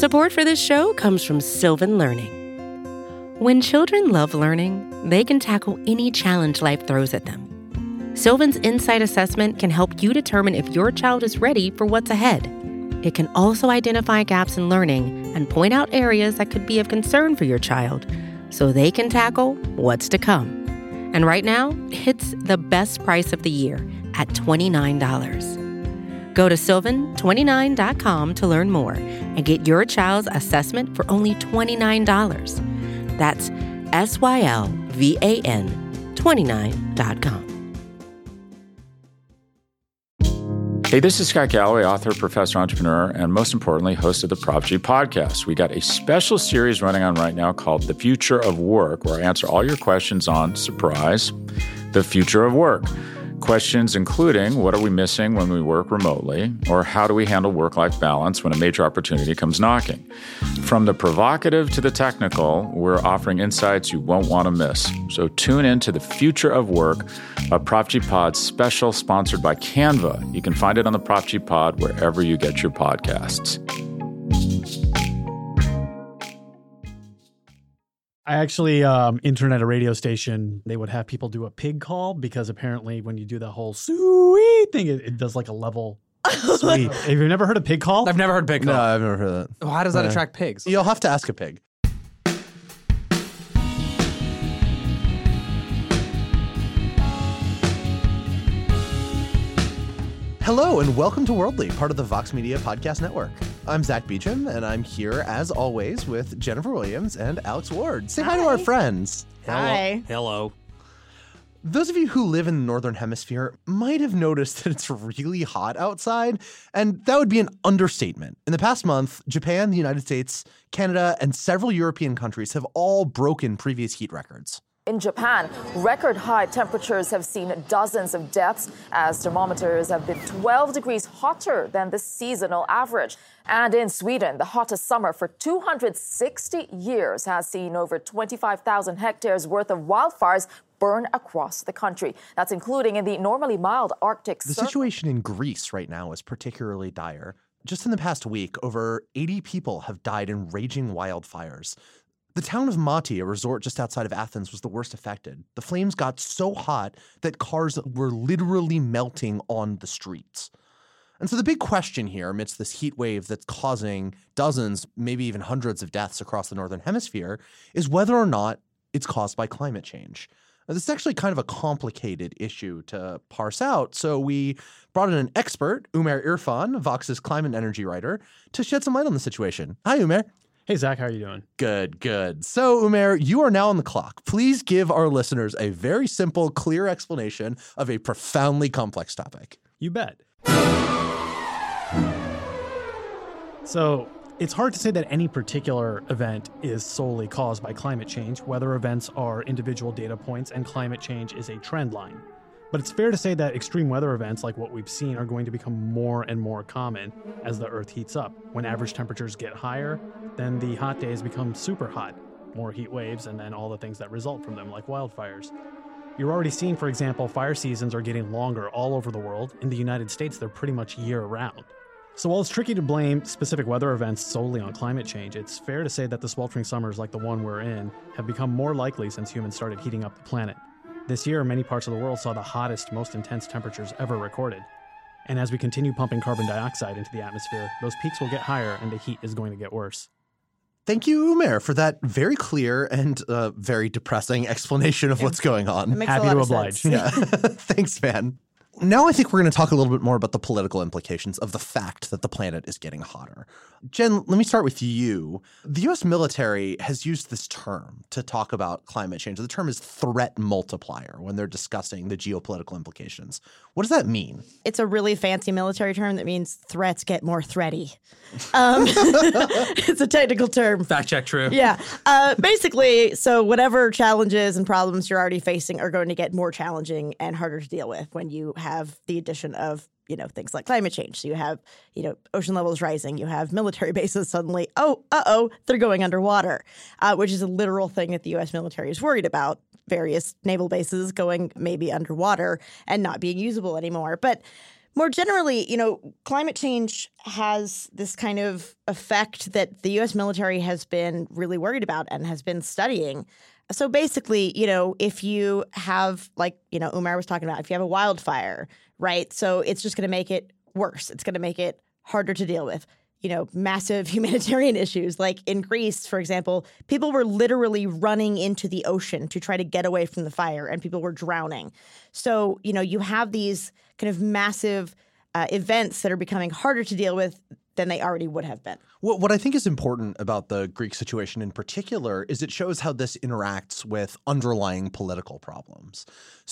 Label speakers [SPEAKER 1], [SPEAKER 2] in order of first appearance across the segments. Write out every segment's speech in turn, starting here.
[SPEAKER 1] Support for this show comes from Sylvan Learning. When children love learning, they can tackle any challenge life throws at them. Sylvan's Insight Assessment can help you determine if your child is ready for what's ahead. It can also identify gaps in learning and point out areas that could be of concern for your child so they can tackle what's to come. And right now, it's the best price of the year at $29. Go to sylvan29.com to learn more and get your child's assessment for only $29. That's SYLVAN29.com.
[SPEAKER 2] Hey, this is Scott Galloway, author, professor, entrepreneur, and most importantly, host of the Prop G podcast. We got a special series running on right now called The Future of Work, where I answer all your questions on, surprise, the future of work. Questions including, what are we missing when we work remotely? Or how do we handle work-life balance when a major opportunity comes knocking? From the provocative to the technical, we're offering insights you won't want to miss. So tune in to The Future of Work, a Prop G Pod special sponsored by Canva. You can find it on the Prop G Pod wherever you get your podcasts.
[SPEAKER 3] I actually interned at a radio station. They would have people do a pig call because apparently when you do the whole sweet thing, it does like a level sweet. Have you never heard a pig call?
[SPEAKER 4] I've never heard pig call.
[SPEAKER 5] No, I've never heard that.
[SPEAKER 4] How does that attract pigs?
[SPEAKER 5] You'll have to ask a pig. Hello and welcome to Worldly, part of the Vox Media Podcast Network. I'm Zach Beecham, and I'm here, as always, with Jennifer Williams and Alex Ward. Say hi to our friends.
[SPEAKER 6] Hi.
[SPEAKER 4] Hello.
[SPEAKER 5] Those of you who live in the Northern Hemisphere might have noticed that it's really hot outside, and that would be an understatement. In the past month, Japan, the United States, Canada, and several European countries have all broken previous heat records.
[SPEAKER 6] In Japan, record high temperatures have seen dozens of deaths as thermometers have been 12 degrees hotter than the seasonal average. And in Sweden, the hottest summer for 260 years has seen over 25,000 hectares worth of wildfires burn across the country. That's including in the normally mild Arctic
[SPEAKER 5] The
[SPEAKER 6] circle.
[SPEAKER 5] situation in Greece right now is particularly dire. Just in the past week, over 80 people have died in raging wildfires. The town of Mati, a resort just outside of Athens, was the worst affected. The flames got so hot that cars were literally melting on the streets. And so the big question here, amidst this heat wave that's causing dozens, maybe even hundreds of deaths across the Northern Hemisphere, is whether or not it's caused by climate change. Now, this is actually kind of a complicated issue to parse out, so we brought in an expert, Umair Irfan, Vox's climate and energy writer, to shed some light on the situation. Hi, Umair.
[SPEAKER 3] Hey, Zach, how are you doing?
[SPEAKER 5] Good, good. So, Umair, you are now on the clock. Please give our listeners a very simple, clear explanation of a profoundly complex topic.
[SPEAKER 3] You bet. So, it's hard to say that any particular event is solely caused by climate change. Weather events are individual data points, and climate change is a trend line. But it's fair to say that extreme weather events like what we've seen are going to become more and more common as the Earth heats up. When average temperatures get higher, then the hot days become super hot, more heat waves, and then all the things that result from them, like wildfires. You're already seeing, for example, fire seasons are getting longer all over the world. In the United States, they're pretty much year-round. So while it's tricky to blame specific weather events solely on climate change, it's fair to say that the sweltering summers like the one we're in have become more likely since humans started heating up the planet. This year, many parts of the world saw the hottest, most intense temperatures ever recorded. And as we continue pumping carbon dioxide into the atmosphere, those peaks will get higher and the heat is going to get worse.
[SPEAKER 5] Thank you, Umair, for that very clear and very depressing explanation of what's going on.
[SPEAKER 6] It makes
[SPEAKER 3] Happy
[SPEAKER 6] a lot
[SPEAKER 3] to
[SPEAKER 6] of
[SPEAKER 3] oblige.
[SPEAKER 6] sense.
[SPEAKER 5] Yeah. Thanks, man. Now I think we're going to talk a little bit more about the political implications of the fact that the planet is getting hotter. Jen, let me start with you. The U.S. military has used this term to talk about climate change. The term is threat multiplier when they're discussing the geopolitical implications. What does that mean?
[SPEAKER 7] It's a really fancy military term that means threats get more threaty. It's a technical term.
[SPEAKER 4] Fact check true.
[SPEAKER 7] Yeah. Basically, so whatever challenges and problems you're already facing are going to get more challenging and harder to deal with when you have the addition of, things like climate change. So you have, ocean levels rising. You have military bases suddenly, they're going underwater, which is a literal thing that the U.S. military is worried about. Various naval bases going maybe underwater and not being usable anymore. But More generally, climate change has this kind of effect that the U.S. military has been really worried about and has been studying. So basically, if you have, like, Umar was talking about, if you have a wildfire, right? So it's just going to make it worse. It's going to make it harder to deal with. Massive humanitarian issues. Like in Greece, for example, people were literally running into the ocean to try to get away from the fire, and people were drowning. So, you have these kind of massive events that are becoming harder to deal with than they already would have been.
[SPEAKER 5] What I think is important about the Greek situation in particular is it shows how this interacts with underlying political problems.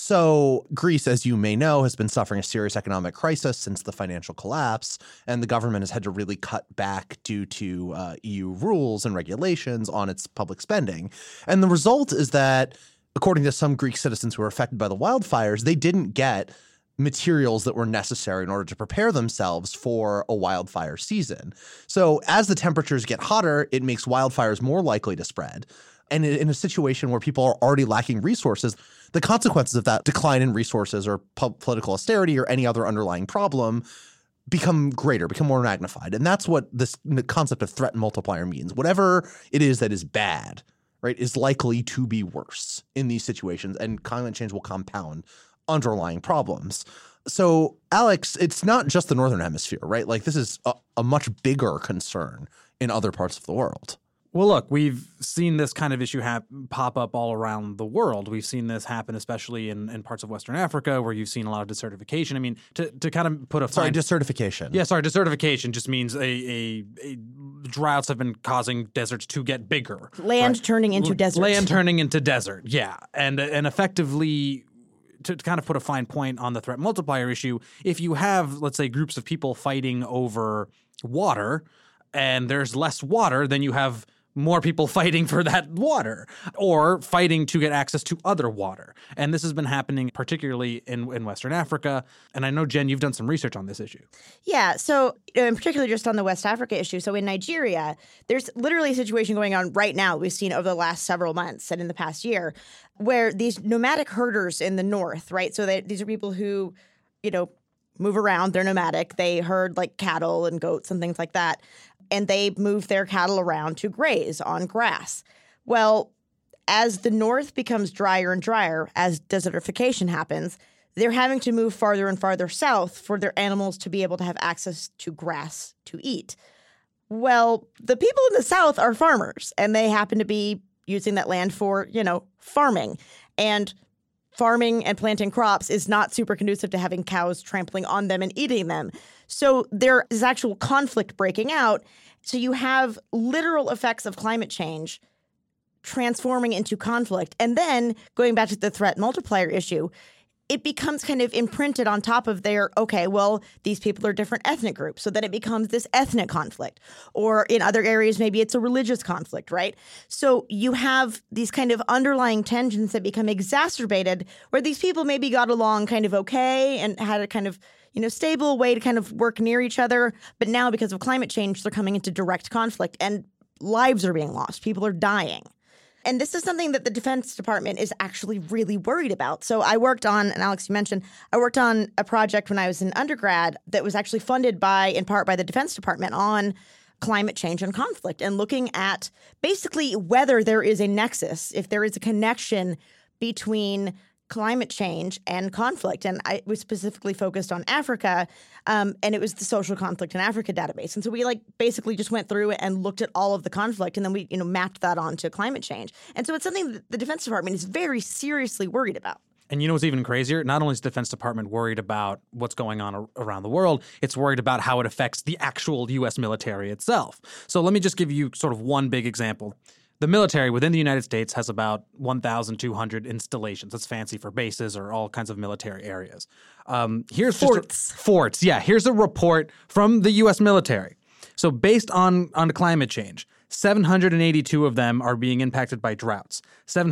[SPEAKER 5] So Greece, as you may know, has been suffering a serious economic crisis since the financial collapse, and the government has had to really cut back due to EU rules and regulations on its public spending. And the result is that, according to some Greek citizens who were affected by the wildfires, they didn't get materials that were necessary in order to prepare themselves for a wildfire season. So as the temperatures get hotter, it makes wildfires more likely to spread. And in a situation where people are already lacking resources, the consequences of that decline in resources or political austerity or any other underlying problem become greater, become more magnified. And that's what the concept of threat multiplier means. Whatever it is that is bad, right, is likely to be worse in these situations, and climate change will compound underlying problems. So, Alex, it's not just the Northern Hemisphere, right? Like, this is a much bigger concern in other parts of the world.
[SPEAKER 4] Well, look, we've seen this kind of issue pop up all around the world. We've seen this happen, especially in parts of Western Africa, where you've seen a lot of desertification. I mean, to kind of put a
[SPEAKER 5] desertification.
[SPEAKER 4] Yeah, desertification just means a droughts have been causing deserts to get bigger.
[SPEAKER 7] Land turning into desert.
[SPEAKER 4] Land turning into desert, yeah. And effectively, to kind of put a fine point on the threat multiplier issue, if you have, let's say, groups of people fighting over water and there's less water, then you have more people fighting for that water or fighting to get access to other water. And this has been happening particularly in Western Africa. And I know, Jen, you've done some research on this issue.
[SPEAKER 7] Yeah. So in particular, just on the West Africa issue. So in Nigeria, there's literally a situation going on right now we've seen over the last several months and in the past year where these nomadic herders in the north, right? So these are people who, move around. They're nomadic. They herd like cattle and goats and things like that. And they move their cattle around to graze on grass. Well, as the north becomes drier and drier, as desertification happens, they're having to move farther and farther south for their animals to be able to have access to grass to eat. Well, the people in the south are farmers, and they happen to be using that land for, farming. And farming and planting crops is not super conducive to having cows trampling on them and eating them. So there is actual conflict breaking out. So you have literal effects of climate change transforming into conflict. And then going back to the threat multiplier issue, it becomes kind of imprinted on top of these people are different ethnic groups. So then it becomes this ethnic conflict. Or in other areas, maybe it's a religious conflict, right? So you have these kind of underlying tensions that become exacerbated where these people maybe got along kind of okay and had a kind of stable way to kind of work near each other. But now because of climate change, they're coming into direct conflict and lives are being lost. People are dying. And this is something that the Defense Department is actually really worried about. So I worked on, and Alex, you mentioned, I worked on a project when I was in undergrad that was actually funded in part by the Defense Department on climate change and conflict and looking at basically whether there is a nexus, if there is a connection between climate change and conflict. And I was specifically focused on Africa, and it was the Social Conflict in Africa database. And so we basically just went through and looked at all of the conflict, and then we mapped that onto climate change. And so it's something that the Defense Department is very seriously worried about.
[SPEAKER 4] And what's even crazier? Not only is the Defense Department worried about what's going on around the world, it's worried about how it affects the actual U.S. military itself. So let me just give you sort of one big example. The military within the United States has about 1,200 installations. That's fancy for bases or all kinds of military areas. Here's
[SPEAKER 7] forts.
[SPEAKER 4] Forts, yeah. Here's a report from the U.S. military. So based on climate change, 782 of them are being impacted by droughts,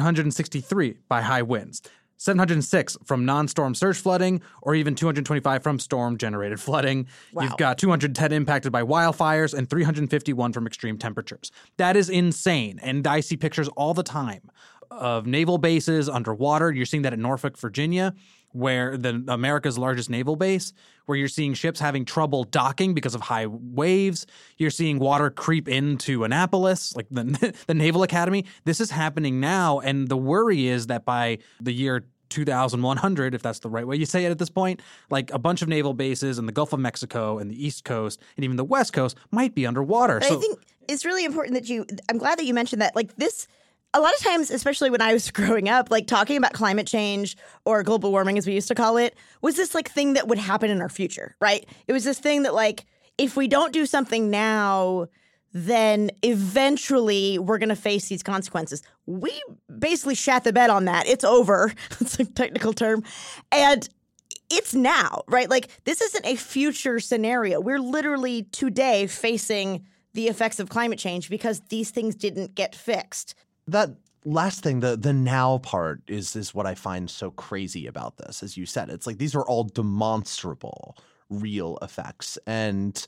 [SPEAKER 4] 763 by high winds, 706 from non-storm surge flooding, or even 225 from storm-generated flooding.
[SPEAKER 7] Wow.
[SPEAKER 4] You've got 210 impacted by wildfires and 351 from extreme temperatures. That is insane. And I see pictures all the time of naval bases underwater. You're seeing that at Norfolk, Virginia, where America's largest naval base, where you're seeing ships having trouble docking because of high waves. You're seeing water creep into Annapolis, like the Naval Academy. This is happening now, and the worry is that by the year 2100, if that's the right way you say it at this point, like a bunch of naval bases in the Gulf of Mexico and the East Coast and even the West Coast might be underwater.
[SPEAKER 7] But I think it's really important that I'm glad that you mentioned that. Like this, a lot of times, especially when I was growing up, like talking about climate change or global warming, as we used to call it, was this like thing that would happen in our future, right? It was this thing that like, if we don't do something now, then eventually we're going to face these consequences. We basically shat the bed on that. It's over. It's a technical term. And it's now, right? Like this isn't a future scenario. We're literally today facing the effects of climate change because these things didn't get fixed.
[SPEAKER 5] That last thing, the now part is what I find so crazy about this. As you said, it's like these are all demonstrable, real effects. And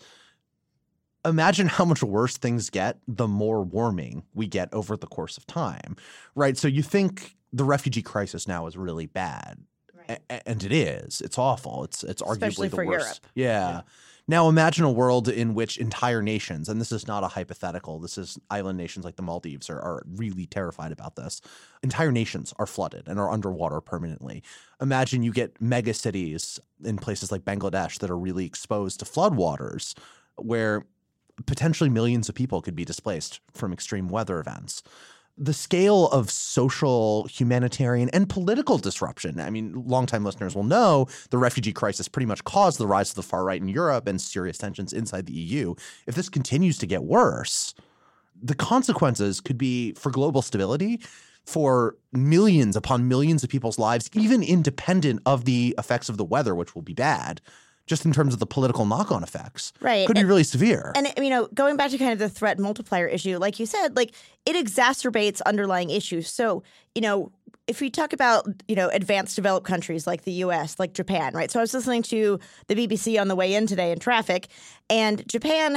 [SPEAKER 5] imagine how much worse things get the more warming we get over the course of time, right? So you think the refugee crisis now is really bad, right. And it is. It's awful. It's
[SPEAKER 7] Especially
[SPEAKER 5] arguably the
[SPEAKER 7] for
[SPEAKER 5] worst.
[SPEAKER 7] Europe.
[SPEAKER 5] Yeah. Now imagine a world in which entire nations, and this is not a hypothetical, this is island nations like the Maldives are really terrified about this. Entire nations are flooded and are underwater permanently. Imagine you get mega cities in places like Bangladesh that are really exposed to floodwaters where potentially millions of people could be displaced from extreme weather events. The scale of social, humanitarian, and political disruption. I mean, longtime listeners will know the refugee crisis pretty much caused the rise of the far right in Europe and serious tensions inside the EU. If this continues to get worse, the consequences could be for global stability, for millions upon millions of people's lives, even independent of the effects of the weather, which will be bad. Just in terms of the political knock-on effects,
[SPEAKER 7] right?
[SPEAKER 5] Could be really severe.
[SPEAKER 7] And going back to kind of the threat multiplier issue, like you said, like it exacerbates underlying issues. So, if we talk about, advanced developed countries like the U.S., like Japan, right? So I was listening to the BBC on the way in today in traffic, and Japan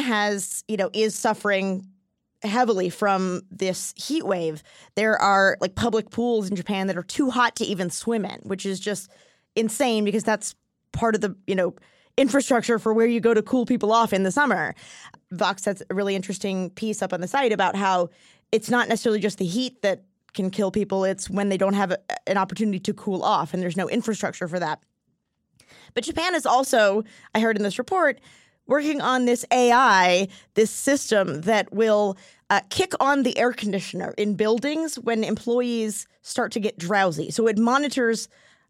[SPEAKER 7] is suffering heavily from this heat wave. There are like public pools in Japan that are too hot to even swim in, which is just insane because that's part of the, infrastructure for where you go to cool people off in the summer. Vox has a really interesting piece up on the site about how it's not necessarily just the heat that can kill people. It's when they don't have an opportunity to cool off and there's no infrastructure for that. But Japan is also, I heard in this report, working on this AI, this system that will kick on the air conditioner in buildings when employees start to get drowsy. So it monitors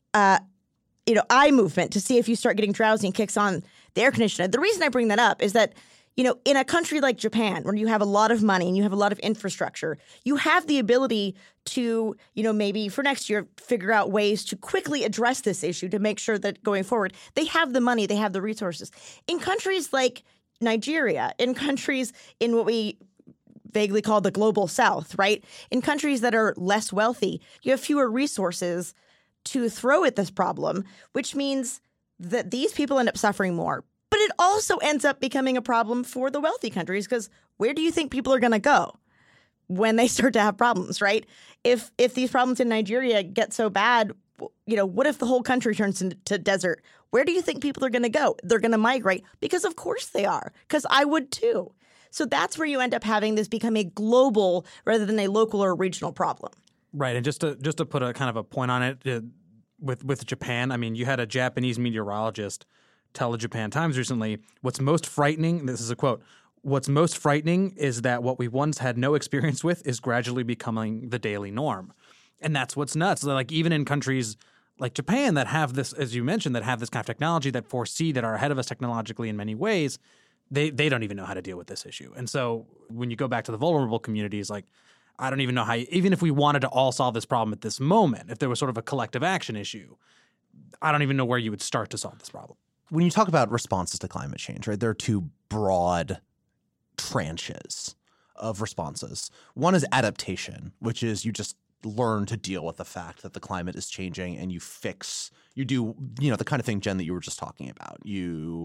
[SPEAKER 7] eye movement to see if you start getting drowsy and kicks on the air conditioner. The reason I bring that up is that, in a country like Japan, where you have a lot of money and you have a lot of infrastructure, you have the ability to, maybe for next year, figure out ways to quickly address this issue to make sure that going forward, they have the money, they have the resources. In countries like Nigeria, in countries in what we vaguely call the global south, right? In countries that are less wealthy, you have fewer resources to throw at this problem, which means that these people end up suffering more. But it also ends up becoming a problem for the wealthy countries because where do you think people are going to go when they start to have problems, right? If these problems in Nigeria get so bad, what if the whole country turns into desert? Where do you think people are going to go? They're going to migrate because of course they are, because I would too. So that's where you end up having this become a global rather than a local or regional problem.
[SPEAKER 4] Right, and just to put a kind of a point on it, with Japan, I mean, you had a Japanese meteorologist tell the Japan Times recently, what's most frightening, this is a quote, what's most frightening is that what we once had no experience with is gradually becoming the daily norm. And that's what's nuts. Like even in countries like Japan that have this, as you mentioned, that have this kind of technology that foresee that are ahead of us technologically in many ways, they don't even know how to deal with this issue. And so when you go back to the vulnerable communities, like I don't even know how, even if we wanted to all solve this problem at this moment, if there was sort of a collective action issue, I don't even know where you would start to solve this problem.
[SPEAKER 5] When you talk about responses to climate change, right, there are two broad tranches of responses. One is adaptation, which is you just learn to deal with the fact that the climate is changing and you do, the kind of thing, Jen, that you were just talking about. You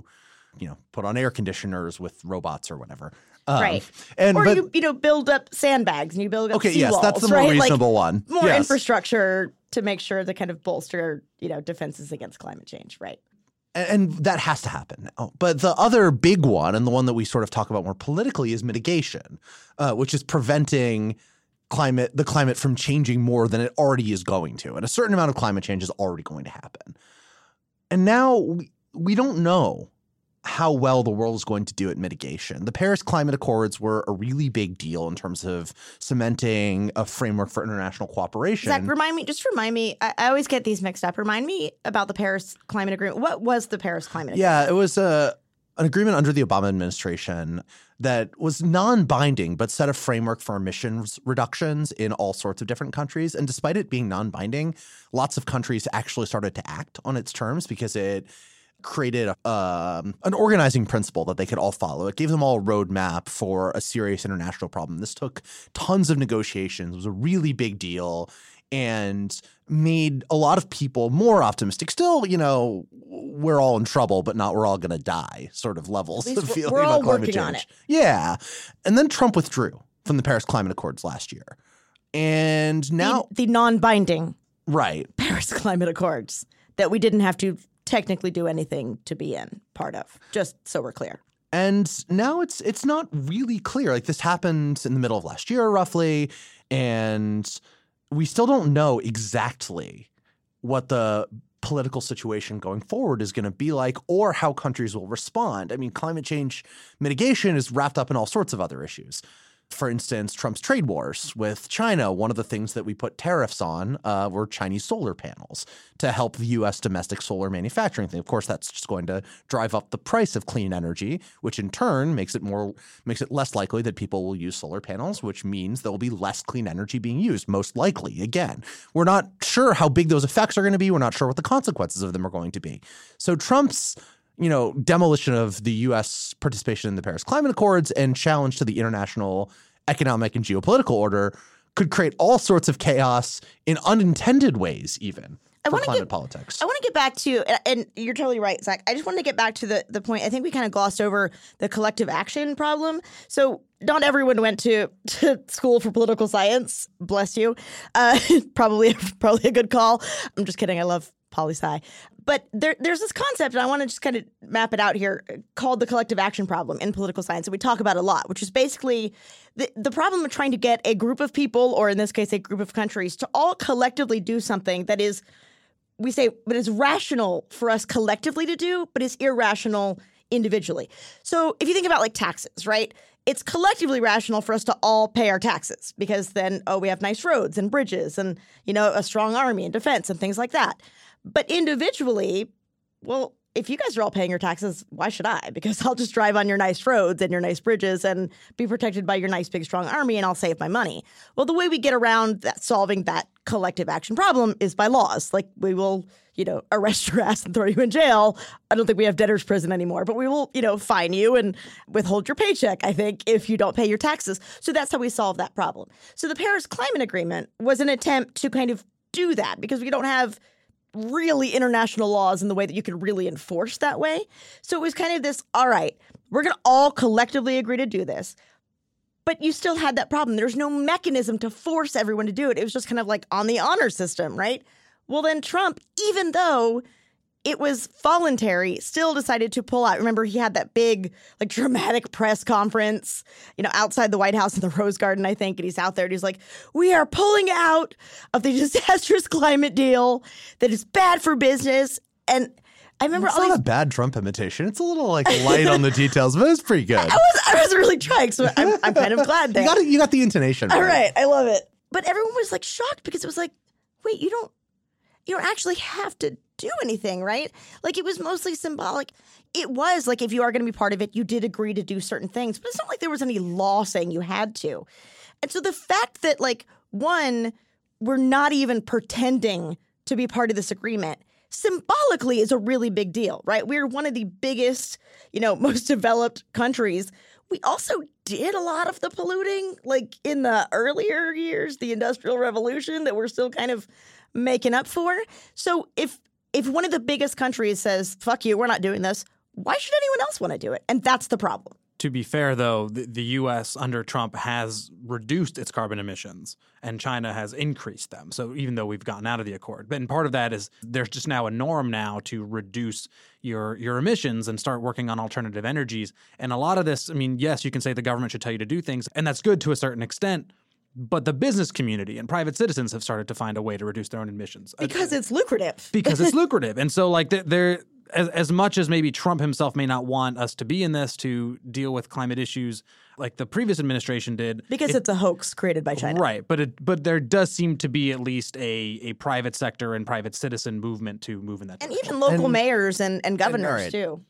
[SPEAKER 5] put on air conditioners with robots or whatever.
[SPEAKER 7] Right. You build up sandbags and you build up seawalls.
[SPEAKER 5] Yes, that's the more reasonable one.
[SPEAKER 7] More infrastructure to make sure to kind of bolster, defenses against climate change, right?
[SPEAKER 5] And that has to happen now. But the other big one, and the one that we sort of talk about more politically, is mitigation, which is preventing the climate from changing more than it already is going to. And a certain amount of climate change is already going to happen. And now we don't know how well the world is going to do at mitigation. The Paris Climate Accords were a really big deal in terms of cementing a framework for international cooperation.
[SPEAKER 7] Zach, remind me, I always get these mixed up. Remind me about the Paris Climate Agreement. What was the Paris Climate Agreement?
[SPEAKER 5] Yeah, it was an agreement under the Obama administration that was non-binding but set a framework for emissions reductions in all sorts of different countries. And despite it being non-binding, lots of countries actually started to act on its terms because it created an organizing principle that they could all follow. It gave them all a roadmap for a serious international problem. This took tons of negotiations. It was a really big deal and made a lot of people more optimistic. Still, we're all in trouble, but not we're all going to die sort of levels of feeling about climate change. On it. Yeah. And then Trump withdrew from the Paris Climate Accords last year. And now
[SPEAKER 7] the non-binding
[SPEAKER 5] Paris
[SPEAKER 7] Climate Accords that we didn't have to technically do anything to be in part of, just so we're clear.
[SPEAKER 5] And now it's not really clear. Like, this happened in the middle of last year, roughly, and we still don't know exactly what the political situation going forward is going to be like or how countries will respond. I mean, climate change mitigation is wrapped up in all sorts of other issues. For instance, Trump's trade wars with China, one of the things that we put tariffs on were Chinese solar panels to help the U.S. domestic solar manufacturing thing. Of course, that's just going to drive up the price of clean energy, which in turn makes it less likely that people will use solar panels, which means there will be less clean energy being used, most likely. Again, we're not sure how big those effects are going to be. We're not sure what the consequences of them are going to be. So Trump's demolition of the U.S. participation in the Paris Climate Accords and challenge to the international economic and geopolitical order could create all sorts of chaos in unintended ways, even for climate politics.
[SPEAKER 7] I want to get back to, and you're totally right, Zach. I just want to get back to the point. I think we kind of glossed over the collective action problem. So not everyone went to school for political science. Bless you. Probably a good call. I'm just kidding. I love poli-sci. But there's this concept, and I want to just kind of map it out here, called the collective action problem in political science. And we talk about it a lot, which is basically the problem of trying to get a group of people, or in this case, a group of countries, to all collectively do something that is, we say, but is rational for us collectively to do, but is irrational individually. So if you think about like taxes, right? It's collectively rational for us to all pay our taxes because then, we have nice roads and bridges and, a strong army and defense and things like that. But individually, well, if you guys are all paying your taxes, why should I? Because I'll just drive on your nice roads and your nice bridges and be protected by your nice, big, strong army, and I'll save my money. Well, the way we get around solving that collective action problem is by laws. Like, we will, arrest your ass and throw you in jail. I don't think we have debtor's prison anymore, but we will, fine you and withhold your paycheck, I think, if you don't pay your taxes. So that's how we solve that problem. So the Paris Climate Agreement was an attempt to kind of do that because we don't have really international laws in the way that you can really enforce that way. So it was kind of this, all right, we're going to all collectively agree to do this. But you still had that problem. There's no mechanism to force everyone to do it. It was just kind of like on the honor system, right? Well, then Trump, even though it was voluntary, still decided to pull out. Remember, he had that big, dramatic press conference, outside the White House in the Rose Garden, I think. And he's out there and he's like, we are pulling out of the disastrous climate deal that is bad for business. And I remember
[SPEAKER 5] it's not a bad Trump imitation. It's a little light on the details, but it's pretty good.
[SPEAKER 7] I was really trying, so I'm kind of glad that
[SPEAKER 5] you got the intonation.
[SPEAKER 7] All right, I love it. But everyone was shocked because it was like, wait, you don't actually have to do anything, right? It was mostly symbolic. It was if you are going to be part of it, you did agree to do certain things, but it's not like there was any law saying you had to. And so the fact that one, we're not even pretending to be part of this agreement symbolically is a really big deal, right? We're one of the biggest, most developed countries. We also did a lot of the polluting, in the earlier years, the Industrial Revolution, that we're still kind of making up for. So if one of the biggest countries says, fuck you, we're not doing this, why should anyone else want to do it? And that's the problem.
[SPEAKER 4] To be fair, though, the U.S. under Trump has reduced its carbon emissions, and China has increased them. So even though we've gotten out of the accord, and part of that is there's just now a norm now to reduce your emissions and start working on alternative energies. And a lot of this, I mean, yes, you can say the government should tell you to do things, and that's good to a certain extent. But the business community and private citizens have started to find a way to reduce their own emissions
[SPEAKER 7] because it's lucrative.
[SPEAKER 4] Because it's lucrative, and so like they're. As much as maybe Trump himself may not want us to be in this to deal with climate issues like the previous administration did.
[SPEAKER 7] Because it's a hoax created by China.
[SPEAKER 4] Right. But there does seem to be at least a private sector and private citizen movement to move in that direction.
[SPEAKER 7] And even local mayors and governors, too.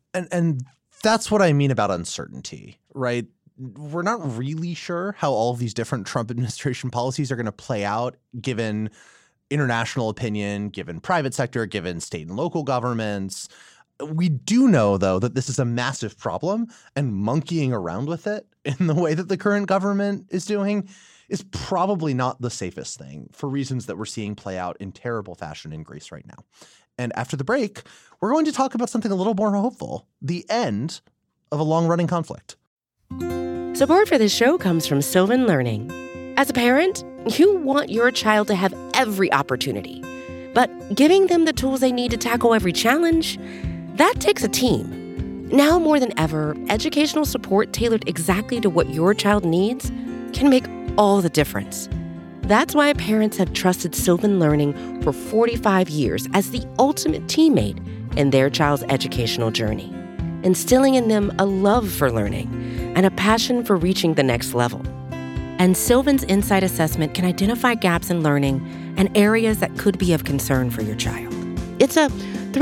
[SPEAKER 5] And that's what I mean about uncertainty, right? We're not really sure how all of these different Trump administration policies are going to play out given international opinion, given private sector, given state and local governments. We do know, though, that this is a massive problem, and monkeying around with it in the way that the current government is doing is probably not the safest thing for reasons that we're seeing play out in terrible fashion in Greece right now. And after the break, we're going to talk about something a little more hopeful, the end of a long-running conflict.
[SPEAKER 1] Support for this show comes from Sylvan Learning. As a parent, you want your child to have every opportunity, but giving them the tools they need to tackle every challenge, that takes a team. Now more than ever, educational support tailored exactly to what your child needs can make all the difference. That's why parents have trusted Sylvan Learning for 45 years as the ultimate teammate in their child's educational journey, instilling in them a love for learning and a passion for reaching the next level. And Sylvan's Insight Assessment can identify gaps in learning and areas that could be of concern for your child. It's a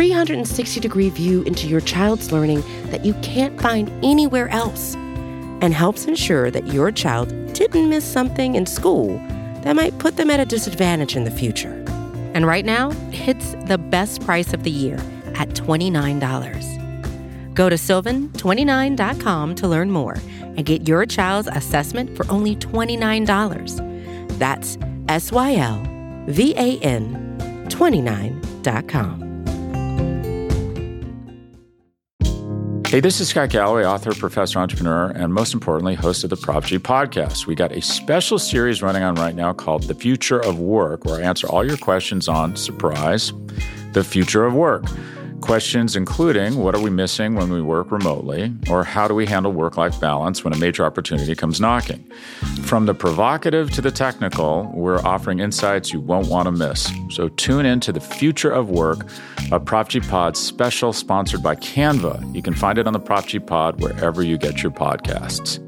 [SPEAKER 1] 360-degree view into your child's learning that you can't find anywhere else, and helps ensure that your child didn't miss something in school that might put them at a disadvantage in the future. And right now, it's the best price of the year at $29. Go to sylvan29.com to learn more and get your child's assessment for only $29. That's SYLVAN29.com.
[SPEAKER 2] Hey, this is Scott Galloway, author, professor, entrepreneur, and most importantly, host of the Prop G podcast. We got a special series running on right now called The Future of Work, where I answer all your questions on, surprise, the future of work. Questions including, what are we missing when we work remotely? Or how do we handle work-life balance when a major opportunity comes knocking? From the provocative to the technical, we're offering insights you won't want to miss. So tune in to The Future of Work, a Prop G Pod special sponsored by Canva. You can find it on the Prop G Pod wherever you get your podcasts.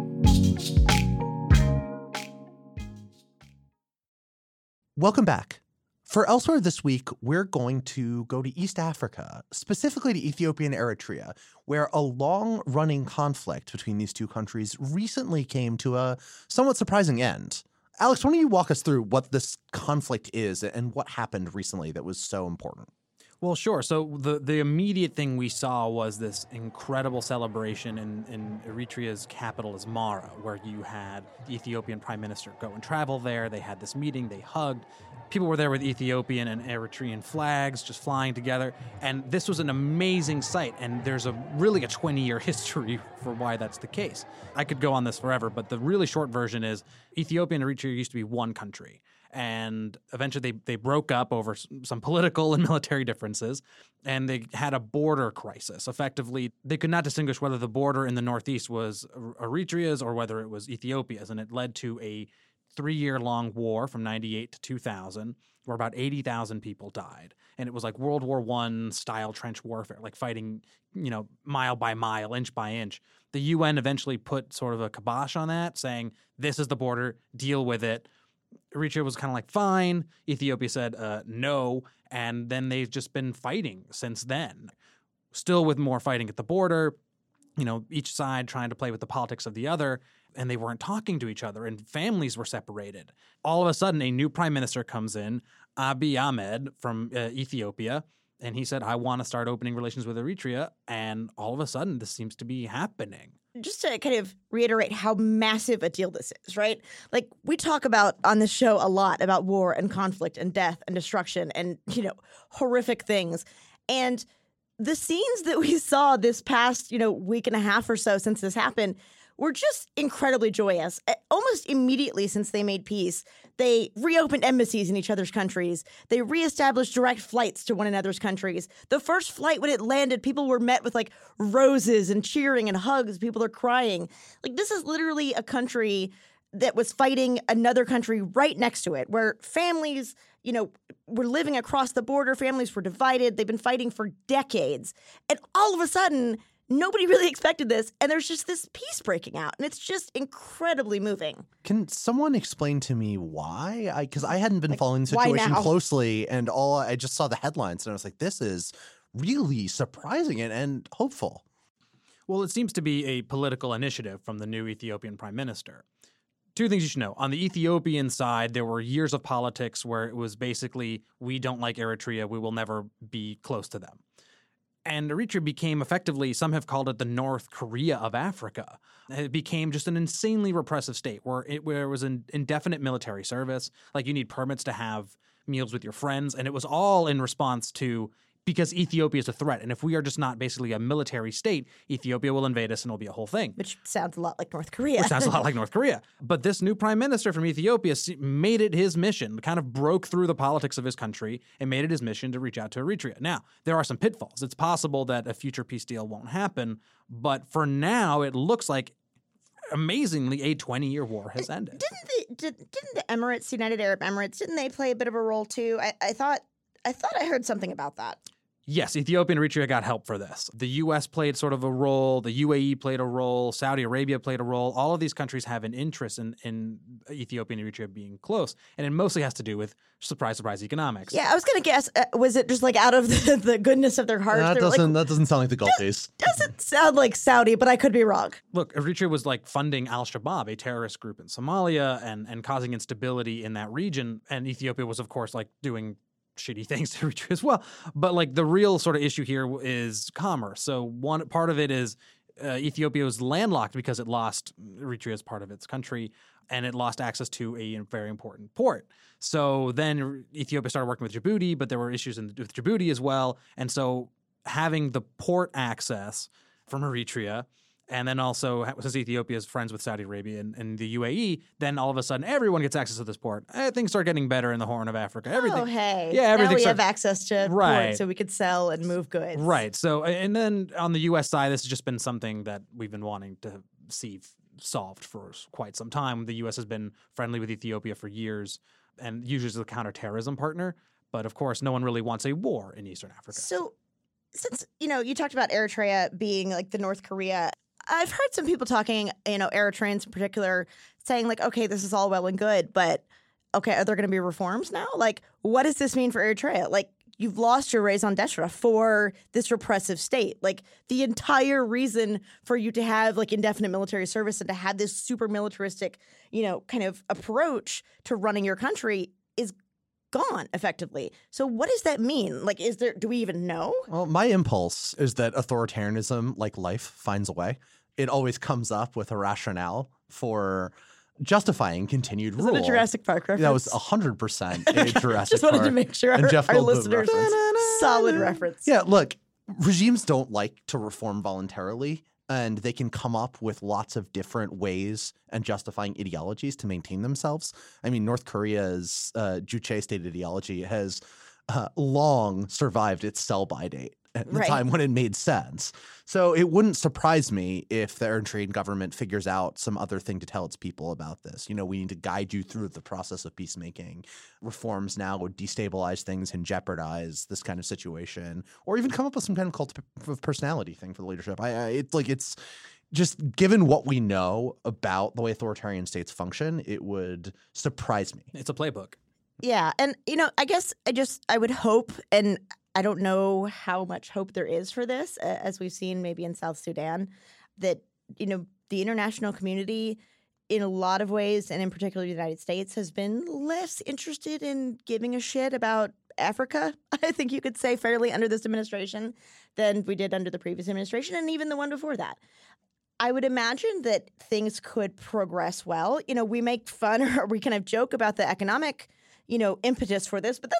[SPEAKER 5] Welcome back. For Elsewhere this week, we're going to go to East Africa, specifically to Ethiopia and Eritrea, where a long-running conflict between these two countries recently came to a somewhat surprising end. Alex, why don't you walk us through what this conflict is and what happened recently that was so important?
[SPEAKER 4] Well, sure. So the immediate thing we saw was this incredible celebration in Eritrea's capital, Asmara, where you had the Ethiopian prime minister go and travel there. They had this meeting. They hugged. People were there with Ethiopian and Eritrean flags just flying together. And this was an amazing sight. And there's really a 20-year history for why that's the case. I could go on this forever, but the really short version is Ethiopia and Eritrea used to be one country. And eventually they broke up over some political and military differences, and they had a border crisis. Effectively, they could not distinguish whether the border in the northeast was Eritrea's or whether it was Ethiopia's, and it led to a 3-year-long war from 98 to 2000, where about 80,000 people died. And it was like World War I style trench warfare, like fighting, mile by mile, inch by inch. The UN eventually put sort of a kibosh on that, saying, this is the border, deal with it. Eritrea was kind of like, fine. Ethiopia said no, and then they've just been fighting since then. Still with more fighting at the border, each side trying to play with the politics of the other, and they weren't talking to each other, and families were separated. All of a sudden, a new prime minister comes in, Abiy Ahmed from Ethiopia, and he said, I want to start opening relations with Eritrea, and all of a sudden, this seems to be happening.
[SPEAKER 7] Just to kind of reiterate how massive a deal this is, right? Like, we talk about on this show a lot about war and conflict and death and destruction and, horrific things. And the scenes that we saw this past, week and a half or so since this happened were just incredibly joyous. Almost immediately since they made peace, they reopened embassies in each other's countries. They reestablished direct flights to one another's countries. The first flight, when it landed, people were met with roses and cheering and hugs. People are crying. This is literally a country that was fighting another country right next to it, where families, were living across the border. Families were divided. They've been fighting for decades. And all of a sudden, nobody really expected this, and there's just this peace breaking out, and it's just incredibly moving.
[SPEAKER 5] Can someone explain to me why? Because I hadn't been following the situation closely, and I just saw the headlines, and I was like, this is really surprising and hopeful.
[SPEAKER 4] Well, it seems to be a political initiative from the new Ethiopian prime minister. Two things you should know. On the Ethiopian side, there were years of politics where it was basically, we don't like Eritrea, we will never be close to them. And Eritrea became effectively, some have called it the North Korea of Africa. It became just an insanely repressive state where it was an indefinite military service. You need permits to have meals with your friends. And it was all in response to, because Ethiopia is a threat. And if we are just not basically a military state, Ethiopia will invade us and it'll be a whole thing.
[SPEAKER 7] Which sounds a lot like North Korea.
[SPEAKER 4] Which sounds a lot like North Korea. But this new prime minister from Ethiopia made it his mission, kind of broke through the politics of his country and made it his mission to reach out to Eritrea. Now, there are some pitfalls. It's possible that a future peace deal won't happen. But for now, it looks like, amazingly, a 20-year war has ended.
[SPEAKER 7] Didn't the Emirates, United Arab Emirates, didn't they play a bit of a role too? I thought I heard something about that.
[SPEAKER 4] Yes, Ethiopia and Eritrea got help for this. The U.S. played sort of a role. The UAE played a role. Saudi Arabia played a role. All of these countries have an interest in Ethiopia and Eritrea being close. And it mostly has to do with, surprise, surprise, economics.
[SPEAKER 7] Yeah, I was going to guess, was it just out of the goodness of their hearts?
[SPEAKER 5] That doesn't sound like the Gulfies.
[SPEAKER 7] Doesn't sound like Saudi, but I could be wrong.
[SPEAKER 4] Look, Eritrea was funding Al-Shabaab, a terrorist group in Somalia, and causing instability in that region. And Ethiopia was, of course, doing shitty things to Eritrea as well. But the real sort of issue here is commerce. So one part of it is Ethiopia was landlocked because it lost Eritrea as part of its country, and it lost access to a very important port. So then Ethiopia started working with Djibouti, but there were issues with Djibouti as well. And so having the port access from Eritrea, and then also, since Ethiopia is friends with Saudi Arabia and the UAE, then all of a sudden everyone gets access to this port. Things start getting better in the Horn of Africa.
[SPEAKER 7] Everything now we have access to ports, so we could sell and move goods.
[SPEAKER 4] Right. So, and then on the U.S. side, this has just been something that we've been wanting to see solved for quite some time. The U.S. has been friendly with Ethiopia for years, and usually as a counterterrorism partner. But of course, no one really wants a war in Eastern Africa.
[SPEAKER 7] So, since you talked about Eritrea being the North Korea, I've heard some people talking, Eritreans in particular, saying okay, this is all well and good, but okay, are there going to be reforms now? What does this mean for Eritrea? You've lost your raison d'etre for this repressive state. The entire reason for you to have indefinite military service and to have this super militaristic, kind of approach to running your country is gone effectively. So what does that mean? Do we even know?
[SPEAKER 5] Well, my impulse is that authoritarianism, like life, finds a way. It always comes up with a rationale for justifying continued rule.
[SPEAKER 7] Is it a Jurassic Park reference?
[SPEAKER 5] That was 100% a Jurassic Park.
[SPEAKER 7] Just wanted to make sure our listeners solid reference.
[SPEAKER 5] Yeah, look, regimes don't like to reform voluntarily, and they can come up with lots of different ways and justifying ideologies to maintain themselves. I mean, North Korea's Juche state ideology has long survived its sell-by date at the time when it made sense. So it wouldn't surprise me if the Eritrean government figures out some other thing to tell its people about this. We need to guide you through the process of peacemaking. Reforms now would destabilize things and jeopardize this kind of situation, or even come up with some kind of cult of personality thing for the leadership. It's just given what we know about the way authoritarian states function, it would surprise me.
[SPEAKER 4] It's a playbook.
[SPEAKER 7] Yeah. And, I guess I would hope, and I don't know how much hope there is for this, as we've seen maybe in South Sudan, that, the international community in a lot of ways, and in particular the United States, has been less interested in giving a shit about Africa, I think you could say fairly under this administration, than we did under the previous administration and even the one before that. I would imagine that things could progress well. We make fun or we kind of joke about the economic, impetus for this, but that's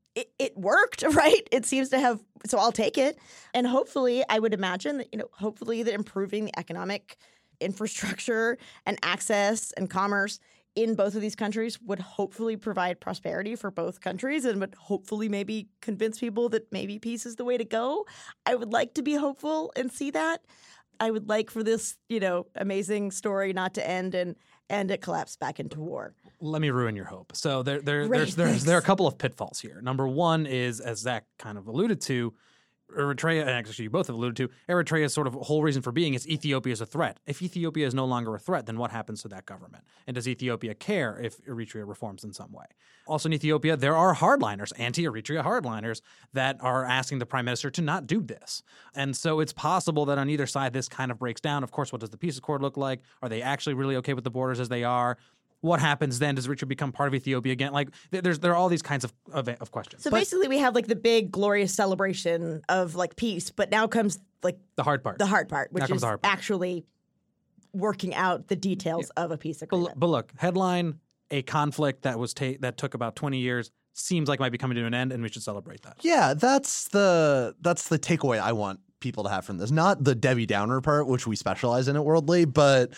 [SPEAKER 7] it worked, right? It seems to have, so I'll take it. And hopefully, I would imagine that, hopefully that improving the economic infrastructure and access and commerce in both of these countries would hopefully provide prosperity for both countries and would hopefully maybe convince people that maybe peace is the way to go. I would like to be hopeful and see that. I would like for this, amazing story not to end and it collapse back into war.
[SPEAKER 4] Let me ruin your hope. So there are a couple of pitfalls here. Number one is, as Zach kind of alluded to, Eritrea, and actually you both have alluded to, Eritrea's sort of whole reason for being is Ethiopia is a threat. If Ethiopia is no longer a threat, then what happens to that government? And does Ethiopia care if Eritrea reforms in some way? Also in Ethiopia, there are hardliners, anti-Eritrea hardliners, that are asking the prime minister to not do this. And so it's possible that on either side this kind of breaks down. Of course, what does the peace accord look like? Are they actually really okay with the borders as they are? What happens then? Does Eritrea become part of Ethiopia again? Like, there are all these kinds of questions.
[SPEAKER 7] So basically, we have like the big glorious celebration of like peace, but now comes like
[SPEAKER 4] the hard part.
[SPEAKER 7] Which is actually working out the details of a peace agreement.
[SPEAKER 4] But look, headline: a conflict that took about 20 years seems like might be coming to an end, and we should celebrate that.
[SPEAKER 5] Yeah, that's the takeaway I want people to have from this. Not the Debbie Downer part, which we specialize in at Worldly, but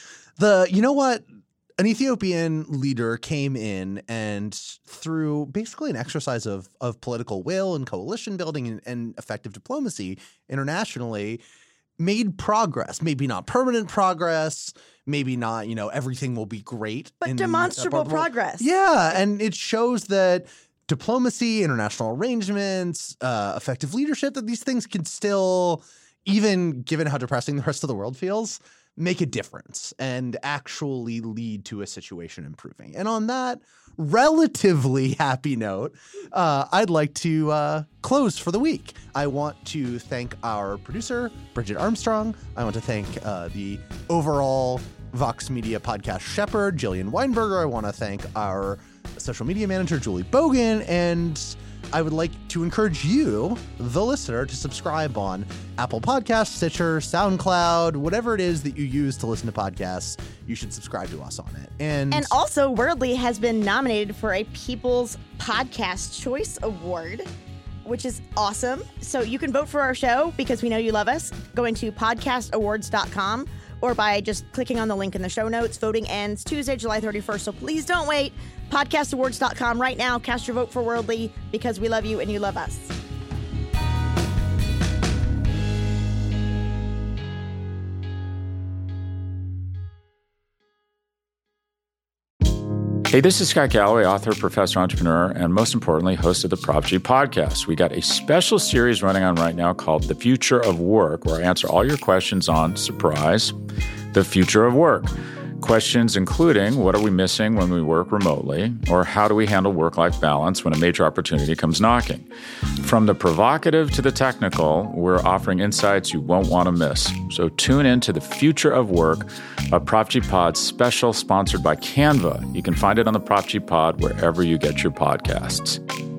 [SPEAKER 5] an Ethiopian leader came in and through basically an exercise of political will and coalition building and effective diplomacy internationally made progress. Maybe not permanent progress, maybe not, everything will be great.
[SPEAKER 7] But demonstrable progress.
[SPEAKER 5] Yeah, and it shows that diplomacy, international arrangements, effective leadership, that these things can still, even given how depressing the rest of the world feels, make a difference and actually lead to a situation improving. And on that relatively happy note, I'd like to close for the week. I want to thank our producer, Bridget Armstrong. I want to thank the overall Vox Media podcast shepherd, Jillian Weinberger. I want to thank our social media manager, Julie Bogan, and I would like to encourage you, the listener, to subscribe on Apple Podcasts, Stitcher, SoundCloud, whatever it is that you use to listen to podcasts. You should subscribe to us on it. And
[SPEAKER 7] also, Worldly has been nominated for a People's Podcast Choice Award, which is awesome. So you can vote for our show because we know you love us, going to podcastawards.com or by just clicking on the link in the show notes. Voting ends Tuesday, July 31st, so please don't wait. Podcastawards.com right now. Cast your vote for Worldly because we love you and you love us.
[SPEAKER 2] Hey, this is Scott Galloway, author, professor, entrepreneur, and most importantly, host of the Prop G podcast. We got a special series running on right now called The Future of Work, where I answer all your questions on, surprise, the future of work. Questions including, what are we missing when we work remotely? Or how do we handle work-life balance when a major opportunity comes knocking? From the provocative to the technical, we're offering insights you won't want to miss. So tune in to The Future of Work, a Prop G Pod special sponsored by Canva. You can find it on the Prop G Pod wherever you get your podcasts.